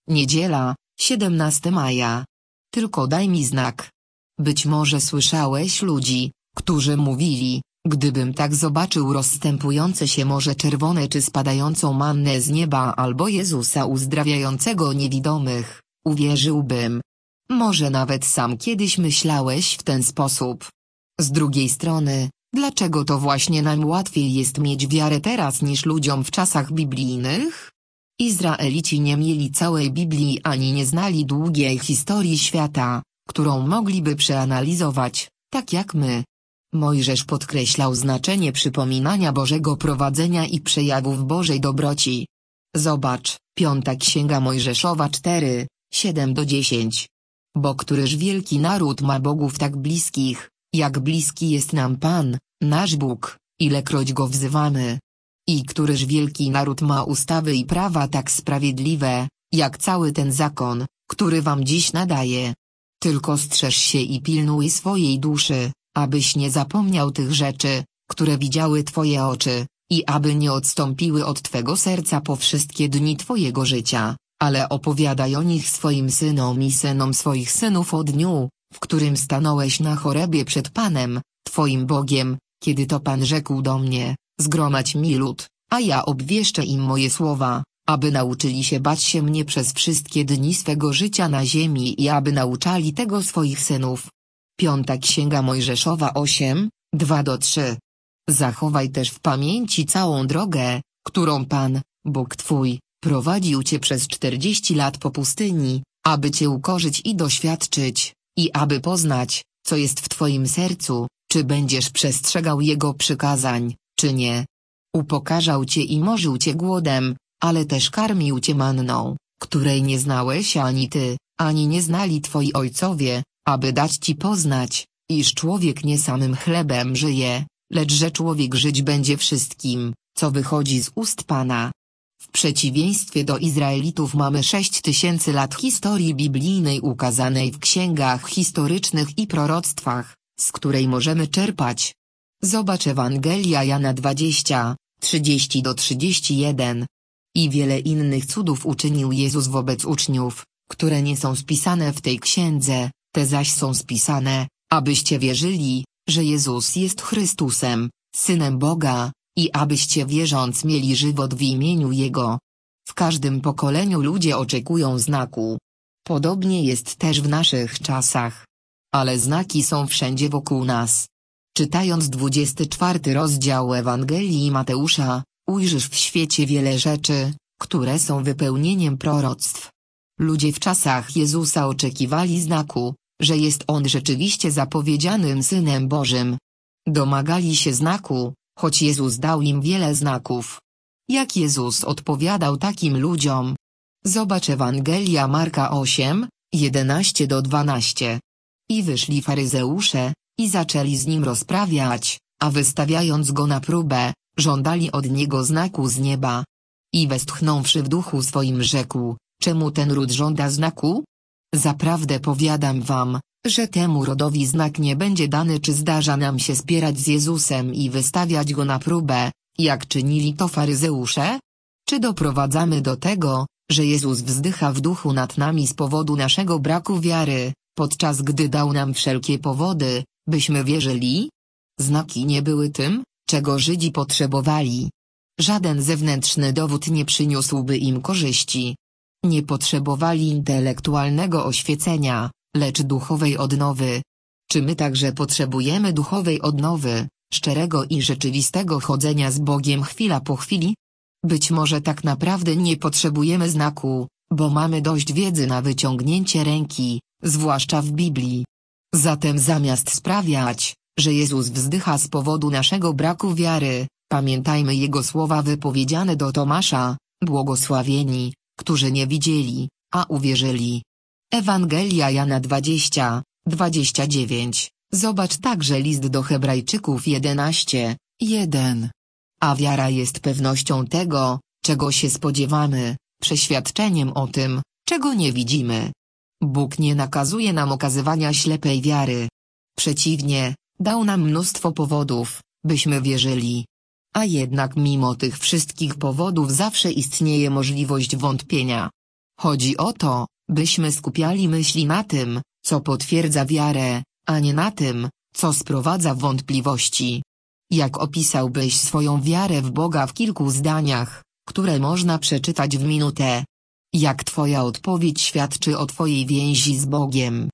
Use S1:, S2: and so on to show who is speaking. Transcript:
S1: Niedziela, 17 maja. Tylko daj mi znak. Być może słyszałeś ludzi, którzy mówili, gdybym tak zobaczył rozstępujące się morze czerwone czy spadającą mannę z nieba albo Jezusa uzdrawiającego niewidomych, uwierzyłbym. Może nawet sam kiedyś myślałeś w ten sposób. Z drugiej strony, dlaczego to właśnie nam łatwiej jest mieć wiarę teraz niż ludziom w czasach biblijnych? Izraelici nie mieli całej Biblii ani nie znali długiej historii świata, którą mogliby przeanalizować, tak jak my. Mojżesz podkreślał znaczenie przypominania Bożego prowadzenia i przejawów Bożej dobroci. Zobacz, 5 Księga Mojżeszowa 4, 7-10. Bo któryż wielki naród ma bogów tak bliskich, jak bliski jest nam Pan, nasz Bóg, ilekroć Go wzywamy. I któryż wielki naród ma ustawy i prawa tak sprawiedliwe, jak cały ten zakon, który wam dziś nadaję. Tylko strzeż się i pilnuj swojej duszy, abyś nie zapomniał tych rzeczy, które widziały twoje oczy, i aby nie odstąpiły od twego serca po wszystkie dni twojego życia, ale opowiadaj o nich swoim synom i synom swoich synów o dniu, w którym stanąłeś na Chorebie przed Panem, twoim Bogiem, kiedy to Pan rzekł do mnie, zgromadź mi lud, a ja obwieszczę im moje słowa, aby nauczyli się bać się mnie przez wszystkie dni swego życia na ziemi i aby nauczali tego swoich synów. 5 Księga Mojżeszowa 8, 2-3. Zachowaj też w pamięci całą drogę, którą Pan, Bóg twój, prowadził cię przez 40 lat po pustyni, aby cię ukorzyć i doświadczyć, i aby poznać, co jest w twoim sercu, czy będziesz przestrzegał Jego przykazań, czy nie. Upokarzał cię i morzył cię głodem, ale też karmił cię manną, której nie znałeś ani ty, ani nie znali twoi ojcowie, aby dać ci poznać, iż człowiek nie samym chlebem żyje, lecz że człowiek żyć będzie wszystkim, co wychodzi z ust Pana. W przeciwieństwie do Izraelitów mamy 6000 lat historii biblijnej ukazanej w księgach historycznych i proroctwach, z której możemy czerpać. Zobacz Ewangelia Jana 20, 30-31. I wiele innych cudów uczynił Jezus wobec uczniów, które nie są spisane w tej księdze, te zaś są spisane, abyście wierzyli, że Jezus jest Chrystusem, Synem Boga, i abyście wierząc mieli żywot w imieniu Jego. W każdym pokoleniu ludzie oczekują znaku. Podobnie jest też w naszych czasach. Ale znaki są wszędzie wokół nas. Czytając 24 rozdział Ewangelii Mateusza, ujrzysz w świecie wiele rzeczy, które są wypełnieniem proroctw. Ludzie w czasach Jezusa oczekiwali znaku, że jest On rzeczywiście zapowiedzianym Synem Bożym. Domagali się znaku, choć Jezus dał im wiele znaków. Jak Jezus odpowiadał takim ludziom? Zobacz Ewangelia Marka 8, 11-12. I wyszli faryzeusze, i zaczęli z Nim rozprawiać, a wystawiając Go na próbę, żądali od Niego znaku z nieba. I westchnąwszy w duchu swoim rzekł, czemu ten ród żąda znaku? Zaprawdę powiadam wam, że temu rodowi znak nie będzie dany, czy zdarza nam się spierać z Jezusem i wystawiać Go na próbę, jak czynili to faryzeusze? Czy doprowadzamy do tego, że Jezus wzdycha w duchu nad nami z powodu naszego braku wiary, podczas gdy dał nam wszelkie powody, byśmy wierzyli? Znaki nie były tym, czego Żydzi potrzebowali. Żaden zewnętrzny dowód nie przyniósłby im korzyści. Nie potrzebowali intelektualnego oświecenia, lecz duchowej odnowy. Czy my także potrzebujemy duchowej odnowy, szczerego i rzeczywistego chodzenia z Bogiem chwila po chwili? Być może tak naprawdę nie potrzebujemy znaku, bo mamy dość wiedzy na wyciągnięcie ręki, zwłaszcza w Biblii. Zatem zamiast sprawiać, że Jezus wzdycha z powodu naszego braku wiary, pamiętajmy Jego słowa wypowiedziane do Tomasza, błogosławieni, którzy nie widzieli, a uwierzyli. Ewangelia Jana 20, 29. Zobacz także list do Hebrajczyków 11, 1. A wiara jest pewnością tego, czego się spodziewamy, przeświadczeniem o tym, czego nie widzimy. Bóg nie nakazuje nam okazywania ślepej wiary. Przeciwnie, dał nam mnóstwo powodów, byśmy wierzyli. A jednak mimo tych wszystkich powodów zawsze istnieje możliwość wątpienia. Chodzi o to, byśmy skupiali myśli na tym, co potwierdza wiarę, a nie na tym, co sprowadza wątpliwości. Jak opisałbyś swoją wiarę w Boga w kilku zdaniach, które można przeczytać w minutę? Jak twoja odpowiedź świadczy o twojej więzi z Bogiem?